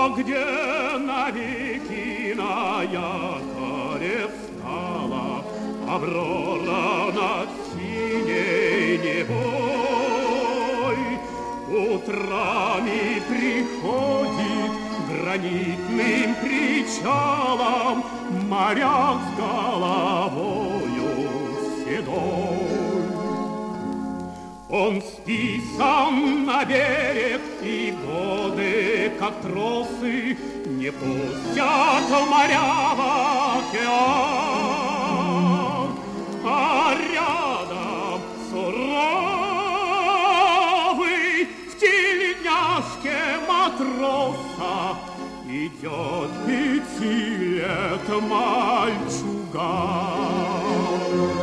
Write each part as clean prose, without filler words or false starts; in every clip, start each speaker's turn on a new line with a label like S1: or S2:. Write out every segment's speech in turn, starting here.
S1: где навеки на якоре встала Аврора над синей небой, утрами приходит гранитным причалом моряк с головою седой. Он списан на берег, и годы, как тросы, не пустят моря в океан. А рядом суровый в тельняшке матроса идет 5 лет мальчуган.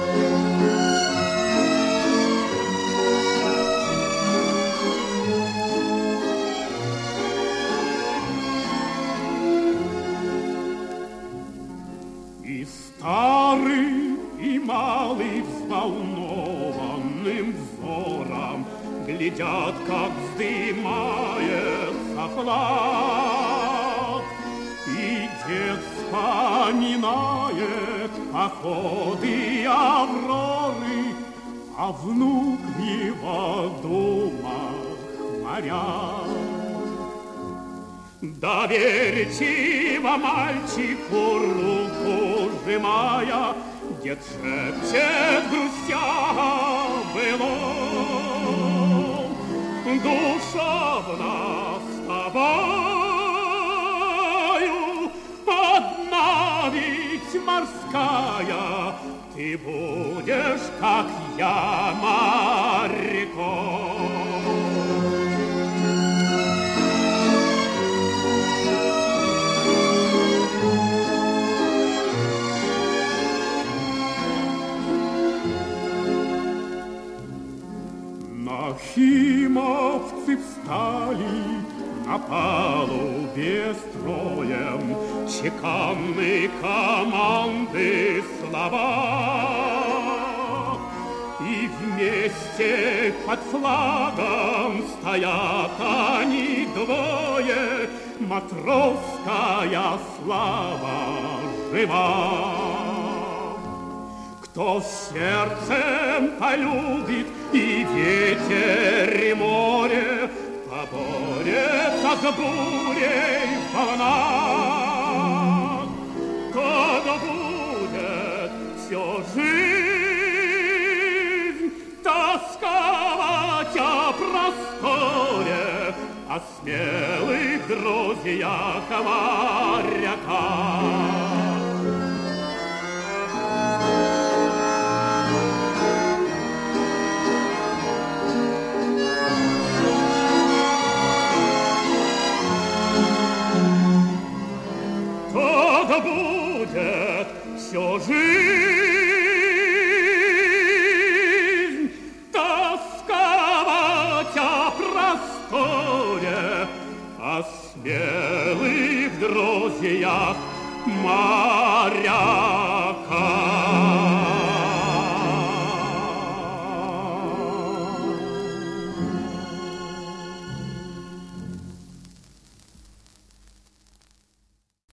S1: И старый, и малый взволнованным взором глядят, как вздымается флаг. И дед вспоминает походы Авроры, а внук в его думах моряк. Доверчиво мальчику руку сжимая, дед шепчет, грустя былом: душевно с тобою одна ведь морская, ты будешь, как я, моряком. Нахимовцы встали на палубе строем, чеканны команды слова. И вместе под флагом стоят они двое, матросская слава жива. Кто сердцем полюбит и ветер, и море, поборется с бурей в волнах, тот будет всю жизнь тосковать о просторе, о смелых друзьях моряках. Будет всю жизнь тосковать о просторе, о смелых друзьях моряка.